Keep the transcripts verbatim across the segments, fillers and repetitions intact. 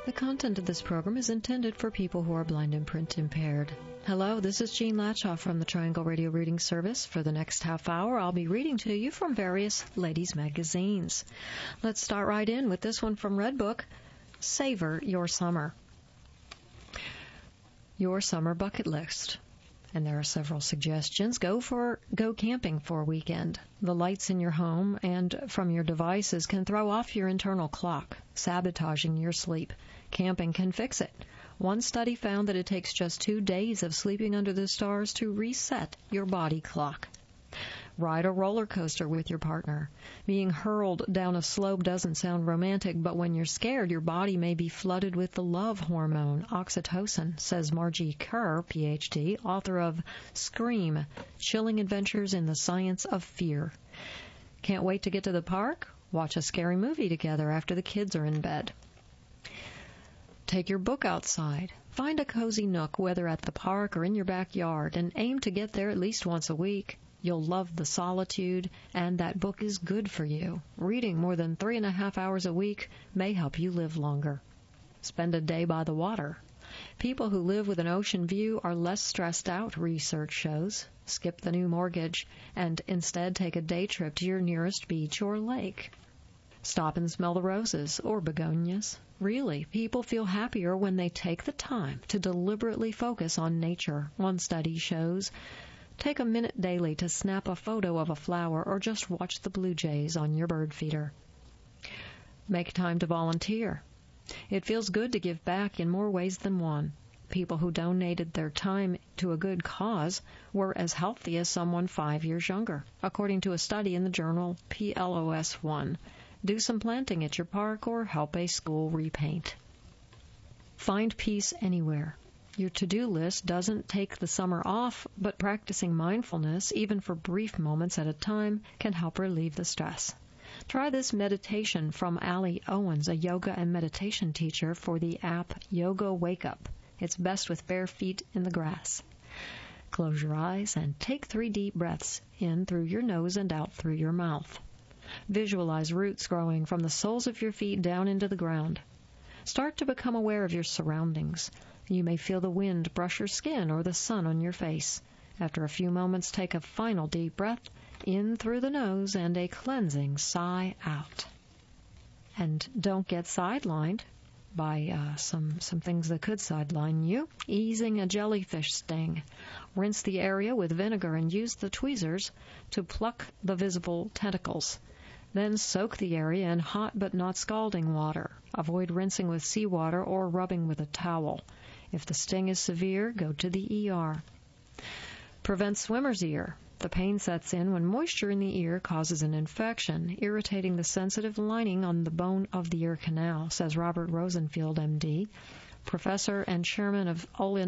The content of this program is intended for people who are blind and print impaired. Hello, this is Jean Latchoff from the Triangle Radio Reading Service. For the next half hour, I'll be reading to you from various ladies' magazines. Let's start right in with this one from Redbook, Savor Your Summer. Your summer bucket list. And there are several suggestions. Go for go camping for a weekend. The lights in your home and from your devices can throw off your internal clock, sabotaging your sleep. Camping can fix it. One study found that it takes just two days of sleeping under the stars to reset your body clock. Ride a roller coaster with your partner. Being hurled down a slope doesn't sound romantic, but when you're scared, your body may be flooded with the love hormone, oxytocin, says Margie Kerr, P H D, author of Scream, Chilling Adventures in the Science of Fear. Can't wait to get to the park? Watch a scary movie together after the kids are in bed. Take your book outside. Find a cozy nook, whether at the park or in your backyard, and aim to get there at least once a week. You'll love the solitude, and that book is good for you. Reading more than three and a half hours a week may help you live longer. Spend a day by the water. People who live with an ocean view are less stressed out, research shows. Skip the new mortgage and instead take a day trip to your nearest beach or lake. Stop and smell the roses or begonias. Really, people feel happier when they take the time to deliberately focus on nature, one study shows. Take a minute daily to snap a photo of a flower or just watch the blue jays on your bird feeder. Make time to volunteer. It feels good to give back in more ways than one. People who donated their time to a good cause were as healthy as someone five years younger, according to a study in the journal P L O S one. Do some planting at your park or help a school repaint. Find peace anywhere. Your to-do list doesn't take the summer off, but practicing mindfulness, even for brief moments at a time, can help relieve the stress. Try this meditation from Allie Owens, a yoga and meditation teacher for the app Yoga Wake Up. It's best with bare feet in the grass. Close your eyes and take three deep breaths in through your nose and out through your mouth. Visualize roots growing from the soles of your feet down into the ground. Start to become aware of your surroundings. You may feel the wind brush your skin or the sun on your face. After a few moments, take a final deep breath in through the nose and a cleansing sigh out. And don't get sidelined by uh, some, some things that could sideline you. Easing a jellyfish sting. Rinse the area with vinegar and use the tweezers to pluck the visible tentacles. Then soak the area in hot but not scalding water. Avoid rinsing with seawater or rubbing with a towel. If the sting is severe, go to the E R. Prevent swimmer's ear. The pain sets in when moisture in the ear causes an infection, irritating the sensitive lining on the bone of the ear canal, says Robert Rosenfield, M D, professor and chairman of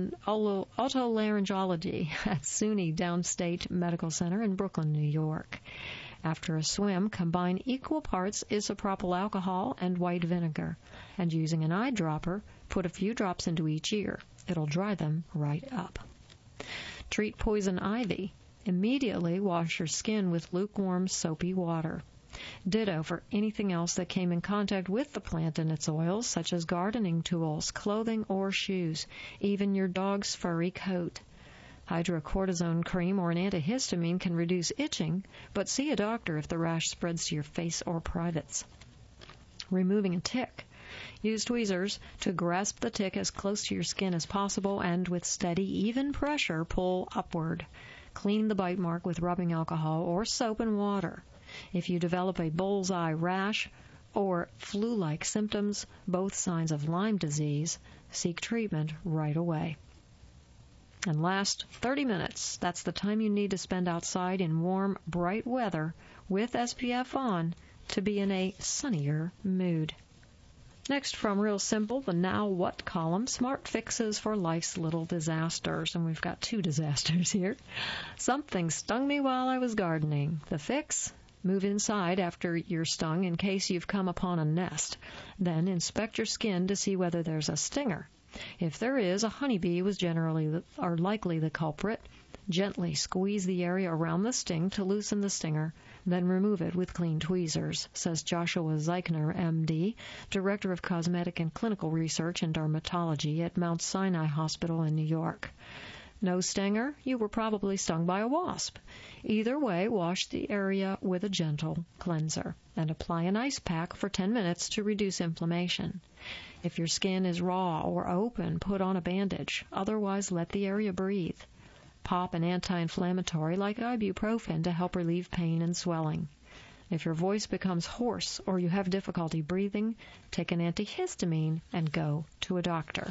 otolaryngology at SUNY Downstate Medical Center in Brooklyn, New York. After a swim, combine equal parts isopropyl alcohol and white vinegar, and using an eyedropper, put a few drops into each ear. It'll dry them right up. Treat poison ivy. Immediately wash your skin with lukewarm, soapy water. Ditto for anything else that came in contact with the plant and its oils, such as gardening tools, clothing, or shoes, even your dog's furry coat. Hydrocortisone cream or an antihistamine can reduce itching, but see a doctor if the rash spreads to your face or privates. Removing a tick. Use tweezers to grasp the tick as close to your skin as possible and with steady, even pressure, pull upward. Clean the bite mark with rubbing alcohol or soap and water. If you develop a bullseye rash or flu-like symptoms, both signs of Lyme disease, seek treatment right away. And last, thirty minutes. That's the time you need to spend outside in warm, bright weather with S P F on to be in a sunnier mood. Next, from Real Simple, the Now What column, smart fixes for life's little disasters. And we've got two disasters here. Something stung me while I was gardening. The fix? Move inside after you're stung in case you've come upon a nest. Then inspect your skin to see whether there's a stinger. If there is, a honeybee was generally or likely the culprit. Gently squeeze the area around the sting to loosen the stinger, then remove it with clean tweezers, says Joshua Zeichner, M D, Director of Cosmetic and Clinical Research in Dermatology at Mount Sinai Hospital in New York. No stinger? You were probably stung by a wasp. Either way, wash the area with a gentle cleanser and apply an ice pack for ten minutes to reduce inflammation. If your skin is raw or open, put on a bandage. Otherwise, let the area breathe. Pop an anti-inflammatory like ibuprofen to help relieve pain and swelling. If your voice becomes hoarse or you have difficulty breathing, take an antihistamine and go to a doctor.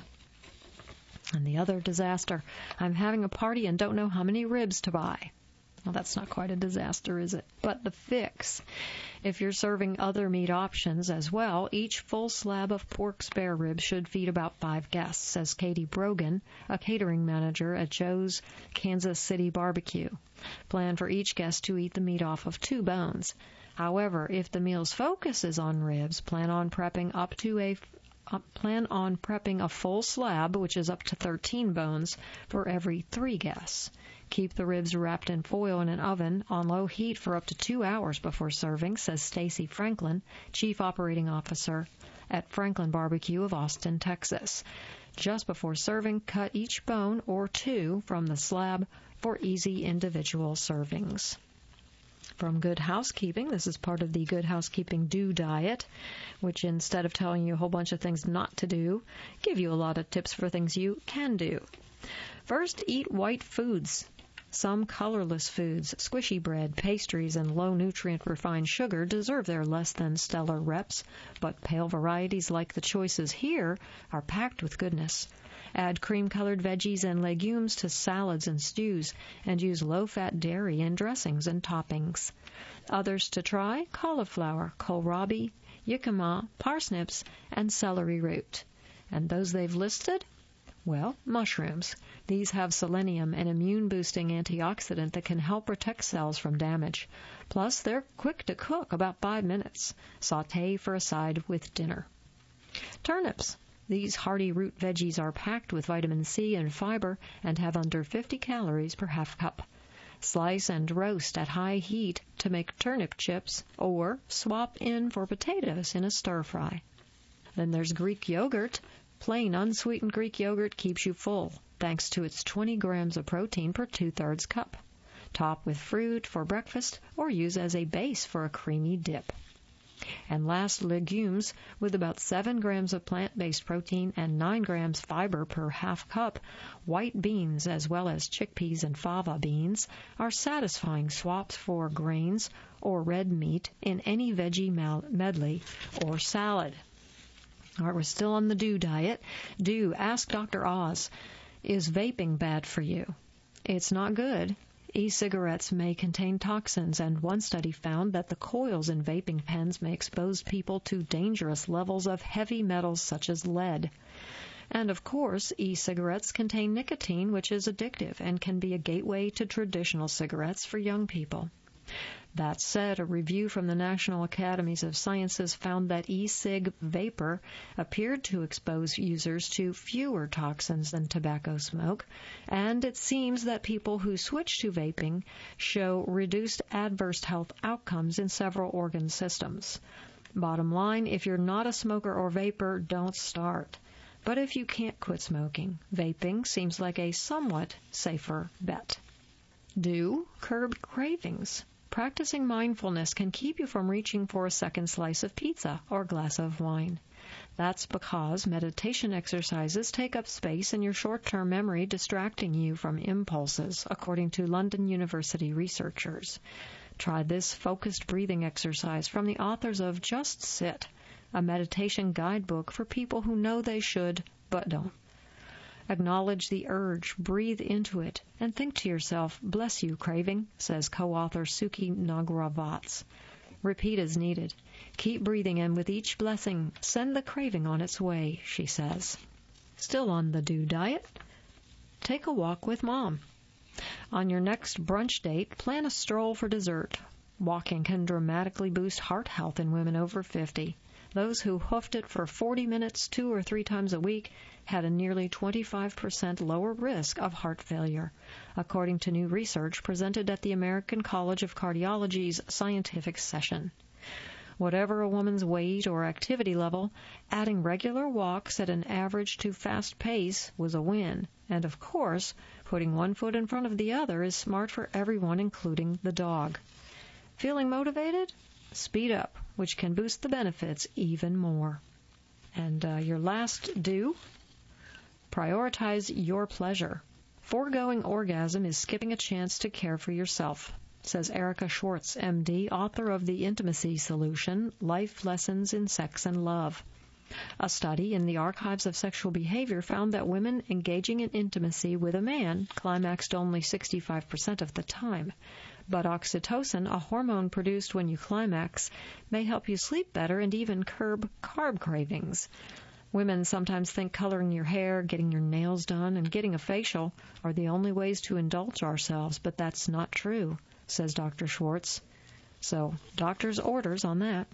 And the other disaster, I'm having a party and don't know how many ribs to buy. Well, that's not quite a disaster, is it? But the fix. If you're serving other meat options as well, each full slab of pork spare ribs should feed about five guests, says Katie Brogan, a catering manager at Joe's Kansas City Barbecue. Plan for each guest to eat the meat off of two bones. However, if the meal's focus is on ribs, plan on prepping up to a Uh, plan on prepping a full slab, which is up to thirteen bones, for every three guests. Keep the ribs wrapped in foil in an oven on low heat for up to two hours before serving, says Stacy Franklin, Chief Operating Officer at Franklin Barbecue of Austin, Texas. Just before serving, cut each bone or two from the slab for easy individual servings. From Good Housekeeping, this is part of the Good Housekeeping Do Diet, which instead of telling you a whole bunch of things not to do, give you a lot of tips for things you can do. First, eat white foods. Some colorless foods, squishy bread, pastries, and low-nutrient refined sugar deserve their less-than-stellar reps, but pale varieties like the choices here are packed with goodness. Add cream-colored veggies and legumes to salads and stews, and use low-fat dairy in dressings and toppings. Others to try: cauliflower, kohlrabi, jicama, parsnips, and celery root. And those they've listed? Well, mushrooms. These have selenium, an immune-boosting antioxidant that can help protect cells from damage. Plus, they're quick to cook, about five minutes. Sauté for a side with dinner. Turnips. These hearty root veggies are packed with vitamin C and fiber and have under fifty calories per half cup. Slice and roast at high heat to make turnip chips, or swap in for potatoes in a stir-fry. Then there's Greek yogurt. Plain unsweetened Greek yogurt keeps you full, thanks to its twenty grams of protein per two-thirds cup. Top with fruit for breakfast or use as a base for a creamy dip. And last, legumes, with about seven grams of plant-based protein and nine grams fiber per half cup. White beans, as well as chickpeas and fava beans, are satisfying swaps for grains or red meat in any veggie medley or salad. All right, we're still on the Do diet. Do, ask Doctor Oz, is vaping bad for you? It's not good. E-cigarettes may contain toxins, and one study found that the coils in vaping pens may expose people to dangerous levels of heavy metals such as lead. And of course, e-cigarettes contain nicotine, which is addictive and can be a gateway to traditional cigarettes for young people. That said, a review from the National Academies of Sciences found that e-cig vapor appeared to expose users to fewer toxins than tobacco smoke, and it seems that people who switch to vaping show reduced adverse health outcomes in several organ systems. Bottom line, if you're not a smoker or vapor, don't start. But if you can't quit smoking, vaping seems like a somewhat safer bet. Do, curb cravings. Practicing mindfulness can keep you from reaching for a second slice of pizza or glass of wine. That's because meditation exercises take up space in your short-term memory, distracting you from impulses, according to London University researchers. Try this focused breathing exercise from the authors of Just Sit, a meditation guidebook for people who know they should but don't. Acknowledge the urge, breathe into it, and think to yourself, "Bless you, craving," says co-author Suki Nagravatz. Repeat as needed. Keep breathing, and with each blessing, send the craving on its way, she says. Still on the Do diet, take a walk with Mom. On your next brunch date, plan a stroll for dessert. Walking can dramatically boost heart health in women over fifty. Those who hoofed it for forty minutes two or three times a week had a nearly twenty-five percent lower risk of heart failure, according to new research presented at the American College of Cardiology's scientific session. Whatever a woman's weight or activity level, adding regular walks at an average to fast pace was a win. And of course, putting one foot in front of the other is smart for everyone, including the dog. Feeling motivated? Speed up, which can boost the benefits even more. And uh, your last do, prioritize your pleasure. Foregoing orgasm is skipping a chance to care for yourself, says Erica Schwartz, M D, author of The Intimacy Solution, Life Lessons in Sex and Love. A study in the Archives of Sexual Behavior found that women engaging in intimacy with a man climaxed only sixty-five percent of the time. But oxytocin, a hormone produced when you climax, may help you sleep better and even curb carb cravings. Women sometimes think coloring your hair, getting your nails done, and getting a facial are the only ways to indulge ourselves, but that's not true, says Doctor Schwartz. So, doctor's orders on that.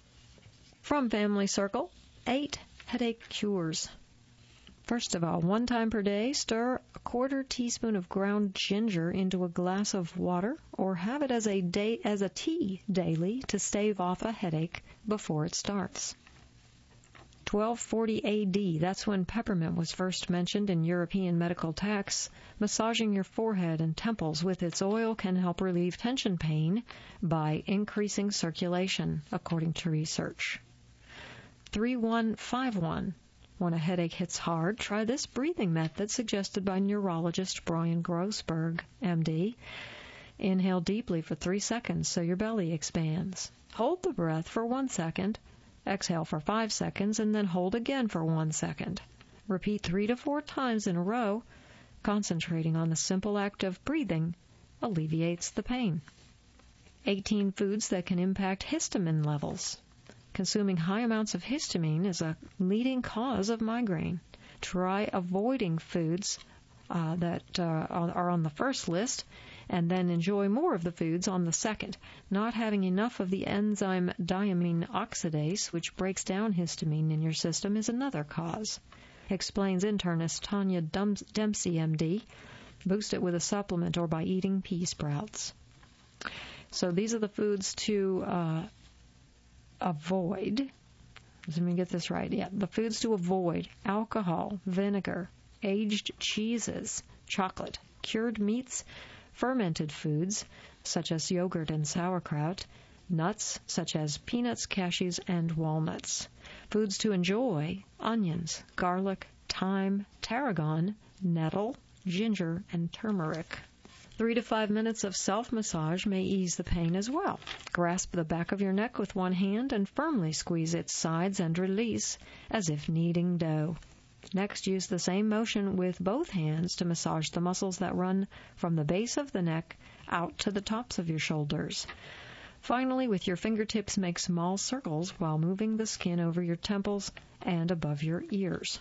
From Family Circle, eight headache cures. First of all, one time per day, stir a quarter teaspoon of ground ginger into a glass of water, or have it as a day as a tea daily to stave off a headache before it starts. twelve forty A D, that's when peppermint was first mentioned in European medical texts. Massaging your forehead and temples with its oil can help relieve tension pain by increasing circulation, according to research. three one five one. When a headache hits hard, try this breathing method suggested by neurologist Brian Grossberg, M D. Inhale deeply for three seconds so your belly expands. Hold the breath for one second. Exhale for five seconds, and then hold again for one second. Repeat three to four times in a row. Concentrating on the simple act of breathing alleviates the pain. eighteen foods that can impact histamine levels. Consuming high amounts of histamine is a leading cause of migraine. Try avoiding foods uh, that uh, are on the first list, and then enjoy more of the foods on the second. Not having enough of the enzyme diamine oxidase, which breaks down histamine in your system, is another cause, explains internist Tanya Dempsey, M D. Boost it with a supplement or by eating pea sprouts. So these are the foods to uh, avoid. Let me get this right. Yeah, the foods to avoid: alcohol, vinegar, aged cheeses, chocolate, cured meats, fermented foods such as yogurt and sauerkraut, nuts such as peanuts, cashews, and walnuts. Foods to enjoy: onions, garlic, thyme, tarragon, nettle, ginger, and turmeric. Three to five minutes of self-massage may ease the pain as well. Grasp the back of your neck with one hand and firmly squeeze its sides and release as if kneading dough. Next, use the same motion with both hands to massage the muscles that run from the base of the neck out to the tops of your shoulders. Finally, with your fingertips, make small circles while moving the skin over your temples and above your ears.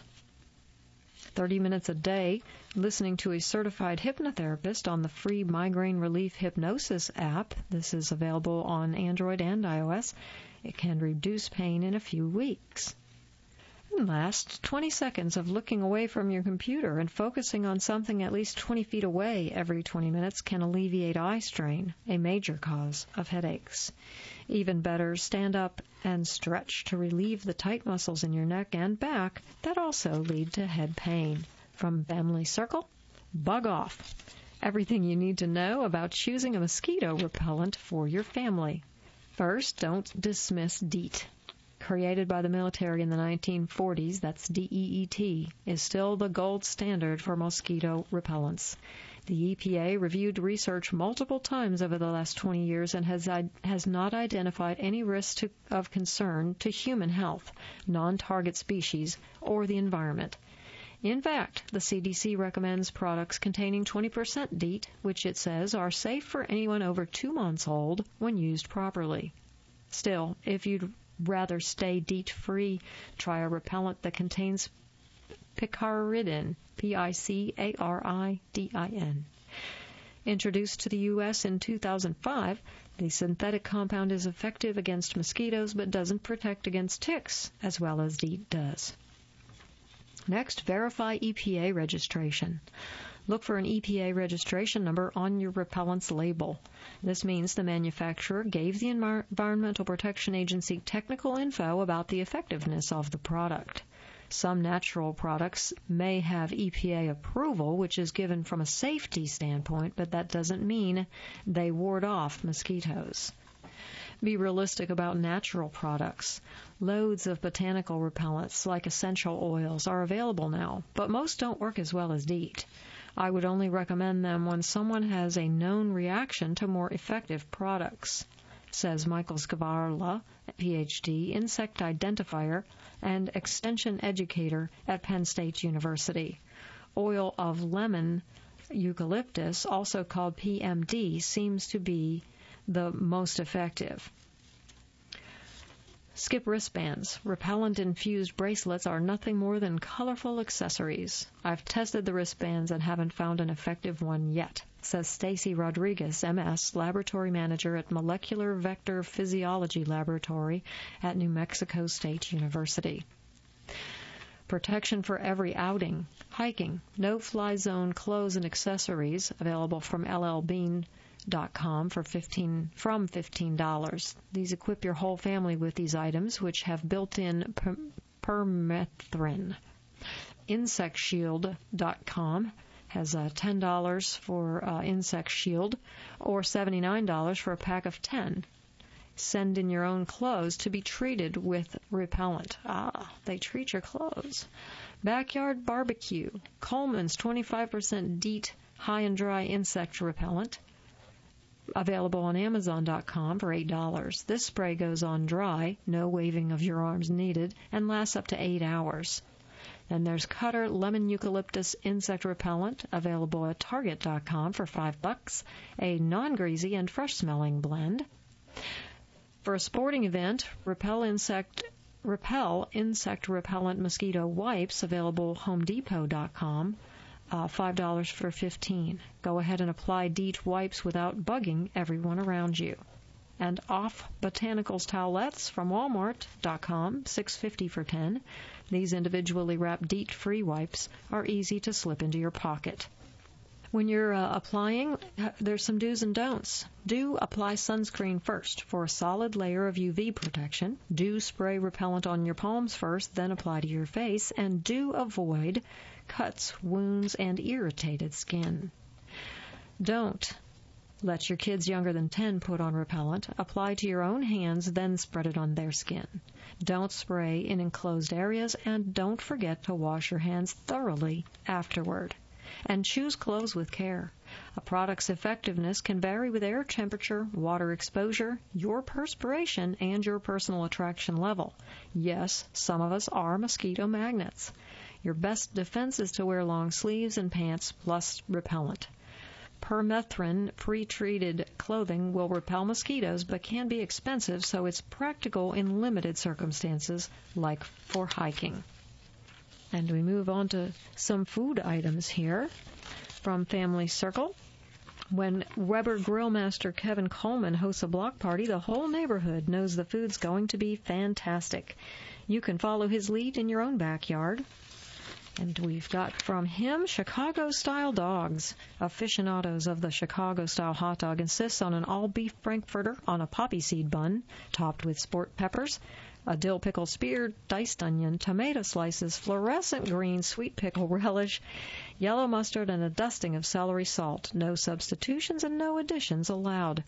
thirty minutes a day, listening to a certified hypnotherapist on the free Migraine Relief Hypnosis app. This is available on Android and iOS. It can reduce pain in a few weeks. And last, twenty seconds of looking away from your computer and focusing on something at least twenty feet away every twenty minutes can alleviate eye strain, a major cause of headaches. Even better, stand up and stretch to relieve the tight muscles in your neck and back that also lead to head pain. From Family Circle, bug off. Everything you need to know about choosing a mosquito repellent for your family. First, don't dismiss DEET. Created by the military in the nineteen forties, that's D E E T, is still the gold standard for mosquito repellents. The E P A reviewed research multiple times over the last twenty years and has has not identified any risk to, of concern to human health, non-target species, or the environment. In fact, the C D C recommends products containing twenty percent DEET, which it says are safe for anyone over two months old when used properly. Still, if you'd rather stay DEET-free, try a repellent that contains picaridin, P I C A R I D I N. Introduced to the U S in two thousand five, the synthetic compound is effective against mosquitoes but doesn't protect against ticks as well as DEET does. Next, verify E P A registration. Look for an E P A registration number on your repellent's label. This means the manufacturer gave the Environmental Protection Agency technical info about the effectiveness of the product. Some natural products may have E P A approval, which is given from a safety standpoint, but that doesn't mean they ward off mosquitoes. Be realistic about natural products. Loads of botanical repellents, like essential oils, are available now, but most don't work as well as DEET. I would only recommend them when someone has a known reaction to more effective products, says Michael Skvarla, P H D, insect identifier and extension educator at Penn State University. Oil of lemon eucalyptus, also called P M D, seems to be the most effective. Skip wristbands. Repellent-infused bracelets are nothing more than colorful accessories. I've tested the wristbands and haven't found an effective one yet, says Stacy Rodriguez, M S, laboratory manager at Molecular Vector Physiology Laboratory at New Mexico State University. Protection for every outing. Hiking. No-fly zone clothes and accessories available from L L Bean dot com for fifteen from fifteen dollars. These equip your whole family with these items, which have built-in per, permethrin. Insect Shield dot com has uh, ten dollars for uh, Insect Shield or seventy-nine dollars for a pack of ten. Send in your own clothes to be treated with repellent. Ah, they treat your clothes. Backyard Barbecue. Coleman's twenty-five percent DEET high and dry insect repellent. Available on Amazon dot com for eight dollars. This spray goes on dry, no waving of your arms needed, and lasts up to eight hours. Then there's Cutter Lemon Eucalyptus Insect Repellent, available at Target dot com for five bucks, a non-greasy and fresh-smelling blend. For a sporting event, Repel Insect Repel Insect Repellent Mosquito Wipes, available Home Depot dot com. Uh, five dollars for fifteen. Go ahead and apply DEET wipes without bugging everyone around you. And Off Botanicals Towelettes from Walmart dot com, six dollars and fifty cents for ten. These individually wrapped DEET-free wipes are easy to slip into your pocket. When you're uh, applying, there's some do's and don'ts. Do apply sunscreen first for a solid layer of U V protection. Do spray repellent on your palms first, then apply to your face. And do avoid cuts, wounds, and irritated skin. Don't let your kids younger than ten put on repellent. Apply to your own hands, then spread it on their skin. Don't spray in enclosed areas, and don't forget to wash your hands thoroughly afterward. And choose clothes with care. A product's effectiveness can vary with air temperature, water exposure, your perspiration, and your personal attraction level. Yes, some of us are mosquito magnets. Your best defense is to wear long sleeves and pants plus repellent. Permethrin pre-treated clothing will repel mosquitoes but can be expensive, so it's practical in limited circumstances, like for hiking. And we move on to some food items here from Family Circle. When Weber Grill Master Kevin Coleman hosts a block party, the whole neighborhood knows the food's going to be fantastic. You can follow his lead in your own backyard. And we've got from him Chicago-style dogs. Aficionados of the Chicago-style hot dog insist on an all-beef frankfurter on a poppy seed bun, topped with sport peppers, a dill pickle spear, diced onion, tomato slices, fluorescent green sweet pickle relish, yellow mustard, and a dusting of celery salt. No substitutions and no additions allowed.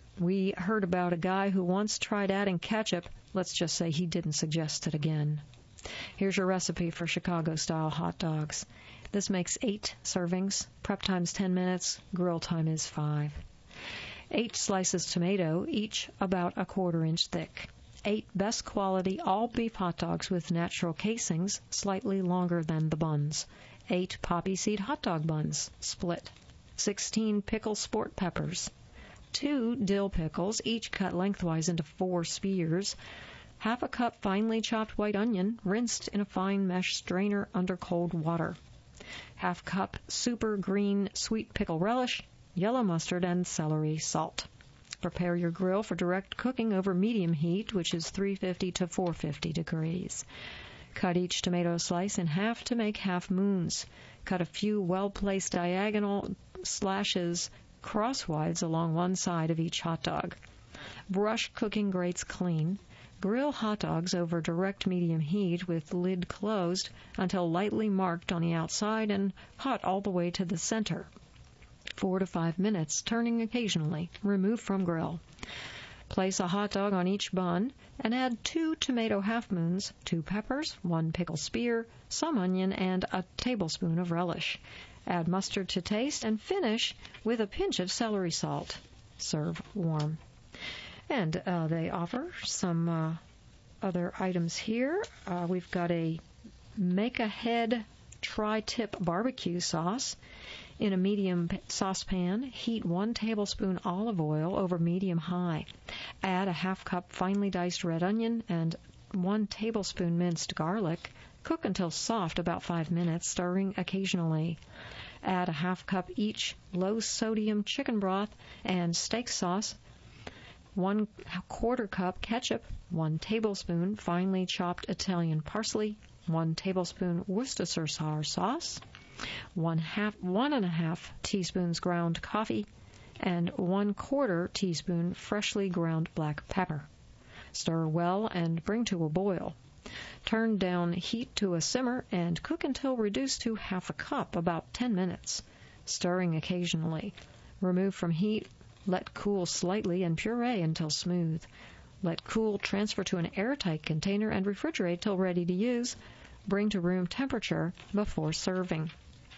We heard about a guy who once tried adding ketchup. Let's just say he didn't suggest it again. Here's your recipe for Chicago-style hot dogs. This makes eight servings. Prep time's ten minutes. Grill time is five. Eight slices tomato, each about a quarter inch thick. Eight best quality all-beef hot dogs with natural casings, slightly longer than the buns. Eight poppy seed hot dog buns, split. Sixteen pickle sport peppers. Two dill pickles, each cut lengthwise into four spears. Half a cup finely chopped white onion, rinsed in a fine mesh strainer under cold water. Half cup super green sweet pickle relish. yellow mustard, and celery salt. Prepare your grill for direct cooking over medium heat, which is three fifty to four fifty degrees. Cut each tomato slice in half to make half moons. Cut a few well-placed diagonal slashes crosswise along one side of each hot dog. Brush cooking grates clean. Grill hot dogs over direct medium heat with lid closed until lightly marked on the outside and hot all the way to the center. Four to five minutes, turning occasionally. Remove from grill. Place a hot dog on each bun and add two tomato half-moons, two peppers, one pickle spear, some onion, and a tablespoon of relish. Add mustard to taste and finish with a pinch of celery salt. Serve warm. And uh, they offer some uh, other items here. Uh, we've got a make-ahead tri-tip barbecue sauce. In a medium saucepan, heat one tablespoon olive oil over medium-high. Add a half cup finely diced red onion and one tablespoon minced garlic. Cook until soft, about five minutes, stirring occasionally. Add a half cup each low-sodium chicken broth and steak sauce, one quarter cup ketchup, one tablespoon finely chopped Italian parsley, one tablespoon Worcestershire sauce, one half, one and a half teaspoons ground coffee, and one quarter teaspoon freshly ground black pepper. Stir well and bring to a boil. Turn down heat to a simmer and cook until reduced to half a cup, about ten minutes, stirring occasionally. Remove from heat, let cool slightly, and puree until smooth. Let cool, transfer to an airtight container, and refrigerate till ready to use. Bring to room temperature before serving.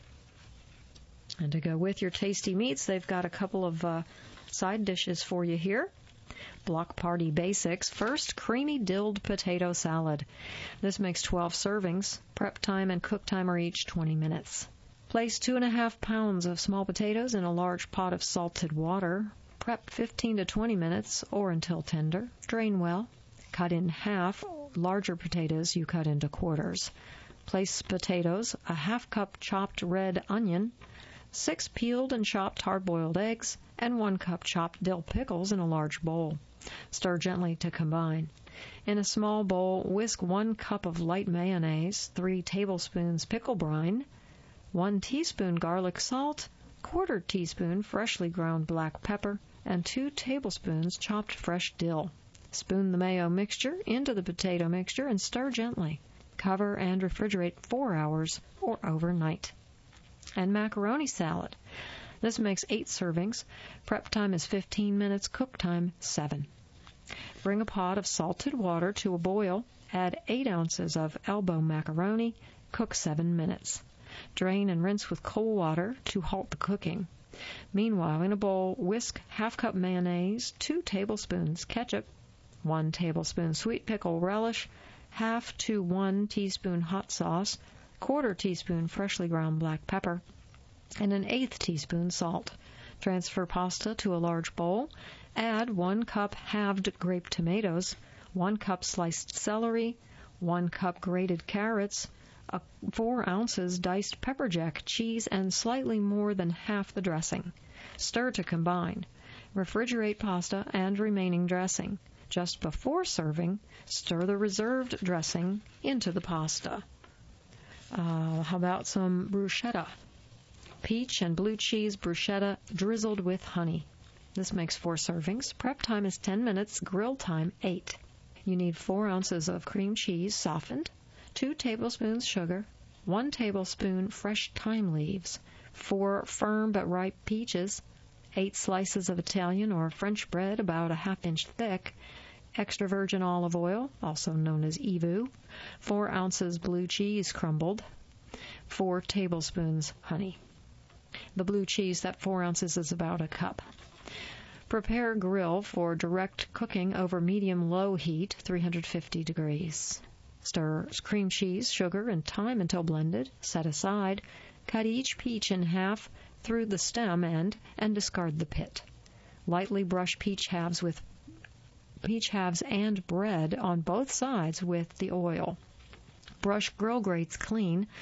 And to go with your tasty meats, they've got a couple of uh, side dishes for you here. Block Party Basics. First, creamy dilled potato salad. This makes twelve servings. Prep time and cook time are each twenty minutes. Place two and a half pounds of small potatoes in a large pot of salted water. Prep fifteen to twenty minutes or until tender. Drain well. Cut in half. Larger potatoes you cut into quarters. Place potatoes, a half cup chopped red onion, six peeled and chopped hard-boiled eggs, and one cup chopped dill pickles in a large bowl. Stir gently to combine. In a small bowl, whisk one cup of light mayonnaise, three tablespoons pickle brine, one teaspoon garlic salt, quarter teaspoon freshly ground black pepper, and two tablespoons chopped fresh dill. Spoon the mayo mixture into the potato mixture and stir gently. Cover and refrigerate four hours or overnight. And macaroni salad. This makes eight servings. Prep time is fifteen minutes. Cook time, seven. Bring a pot of salted water to a boil. Add eight ounces of elbow macaroni. Cook seven minutes. Drain and rinse with cold water to halt the cooking. Meanwhile, in a bowl, whisk half cup mayonnaise, two tablespoons ketchup, one tablespoon sweet pickle relish, half to one teaspoon hot sauce, quarter teaspoon freshly ground black pepper, and an eighth teaspoon salt. Transfer pasta to a large bowl. Add one cup halved grape tomatoes, one cup sliced celery, one cup grated carrots, a four ounces diced pepper jack cheese, and slightly more than half the dressing. Stir to combine. Refrigerate pasta and remaining dressing. Just before serving, stir the reserved dressing into the pasta. Uh, how about some bruschetta? Peach and blue cheese bruschetta drizzled with honey. This makes four servings. Prep time is ten minutes. Grill time, eight. You need four ounces of cream cheese softened, two tablespoons sugar, one tablespoon fresh thyme leaves, four firm but ripe peaches, eight slices of Italian or French bread about a half inch thick, extra virgin olive oil, also known as Evu, four ounces blue cheese crumbled, four tablespoons honey. The blue cheese, that four ounces, is about a cup. Prepare grill for direct cooking over medium-low heat, three hundred fifty degrees. Stir cream cheese, sugar, and thyme until blended. Set aside. Cut each peach in half through the stem end and discard the pit. Lightly brush peach halves with peach halves and bread on both sides with the oil. Brush grill grates clean.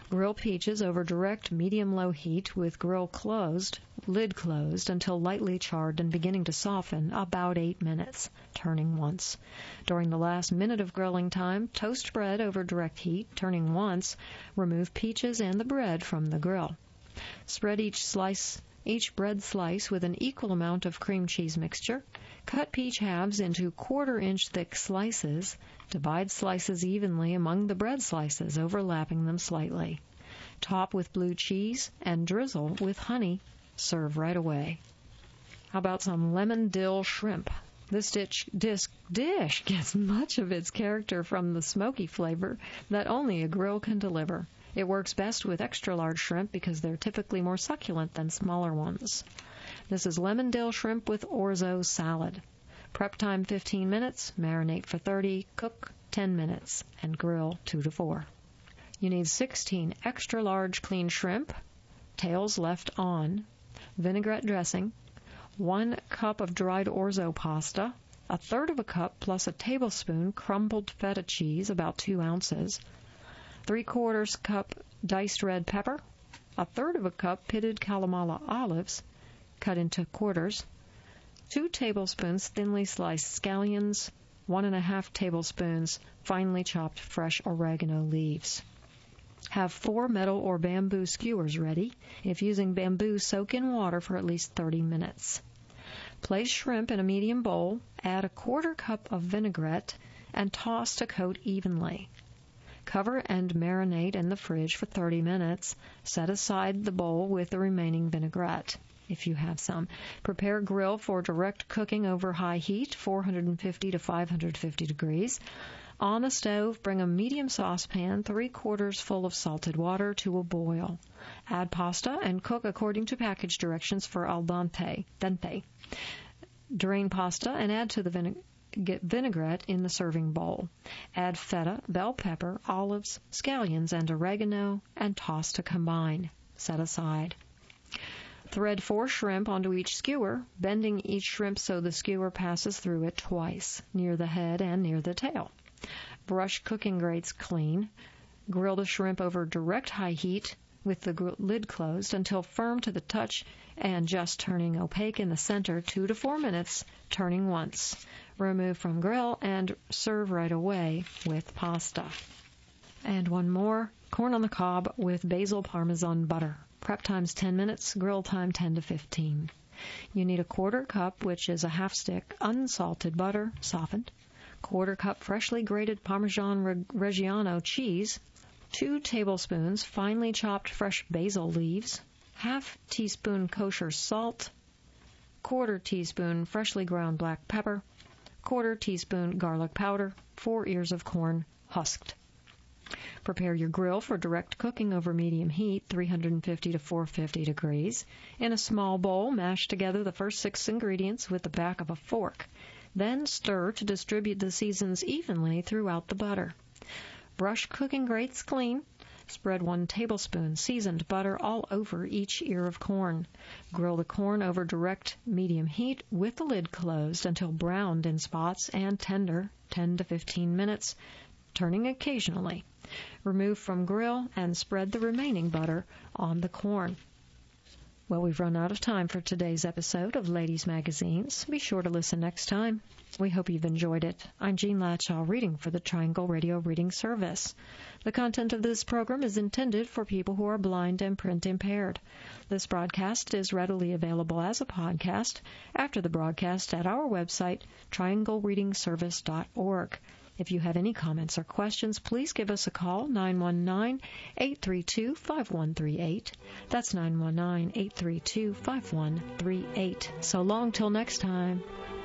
Grill peaches over direct medium-low heat with grill closed, lid closed, until lightly charred and beginning to soften, about eight minutes, turning once. During the last minute of grilling time, toast bread over direct heat, turning once. Remove peaches and the bread from the grill. Spread each slice, each bread slice with an equal amount of cream cheese mixture. Cut peach halves into quarter-inch thick slices. Divide slices evenly among the bread slices, overlapping them slightly. Top with blue cheese and drizzle with honey. Serve right away. How about some lemon dill shrimp? This dish, dish, dish gets much of its character from the smoky flavor that only a grill can deliver. It works best with extra-large shrimp because they're typically more succulent than smaller ones. This is lemon dill shrimp with orzo salad. Prep time fifteen minutes, marinate for thirty, cook ten minutes, and grill two to four. You need sixteen extra-large clean shrimp, tails left on, vinaigrette dressing, one cup of dried orzo pasta, a third of a cup plus a tablespoon crumbled feta cheese, about two ounces, three-quarters cup diced red pepper, a third of a cup pitted Kalamata olives, cut into quarters, two tablespoons thinly sliced scallions, one and a half tablespoons finely chopped fresh oregano leaves. Have four metal or bamboo skewers ready. If using bamboo, soak in water for at least thirty minutes. Place shrimp in a medium bowl, add a quarter cup of vinaigrette, and toss to coat evenly. Cover and marinate in the fridge for thirty minutes. Set aside the bowl with the remaining vinaigrette, if you have some. Prepare grill for direct cooking over high heat, four hundred fifty to five hundred fifty degrees. On the stove, bring a medium saucepan, three-quarters full of salted water, to a boil. Add pasta and cook according to package directions for al dente. dente. Drain pasta and add to the vinegar. Get vinaigrette in the serving bowl. Add feta, bell pepper, olives, scallions, and oregano, and toss to combine. Set aside. Thread four shrimp onto each skewer, bending each shrimp so the skewer passes through it twice, near the head and near the tail. Brush cooking grates clean. Grill the shrimp over direct high heat with the gr- lid closed until firm to the touch and just turning opaque in the center, two to four minutes, turning once. Remove from grill and serve right away with pasta. And one more, corn on the cob with basil parmesan butter. Prep time's ten minutes, grill time ten to fifteen. You need a quarter cup, which is a half stick, unsalted butter, softened, quarter cup freshly grated Parmesan Reggiano cheese, two tablespoons finely chopped fresh basil leaves, half teaspoon kosher salt, quarter teaspoon freshly ground black pepper, quarter teaspoon garlic powder, four ears of corn, husked. Prepare your grill for direct cooking over medium heat, three hundred fifty to four hundred fifty degrees. In a small bowl, mash together the first six ingredients with the back of a fork. Then stir to distribute the seasons evenly throughout the butter. Brush cooking grates clean. Spread one tablespoon seasoned butter all over each ear of corn. Grill the corn over direct medium heat with the lid closed until browned in spots and tender, ten to fifteen minutes, turning occasionally. Remove from grill and spread the remaining butter on the corn. Well, we've run out of time for today's episode of Ladies Magazines. Be sure to listen next time. We hope you've enjoyed it. I'm Jean Latshaw, reading for the Triangle Radio Reading Service. The content of this program is intended for people who are blind and print impaired. This broadcast is readily available as a podcast after the broadcast at our website, triangle reading service dot org. If you have any comments or questions, please give us a call, nine one nine, eight three two, five one three eight. That's nine one nine, eight three two, five one three eight. So long till next time.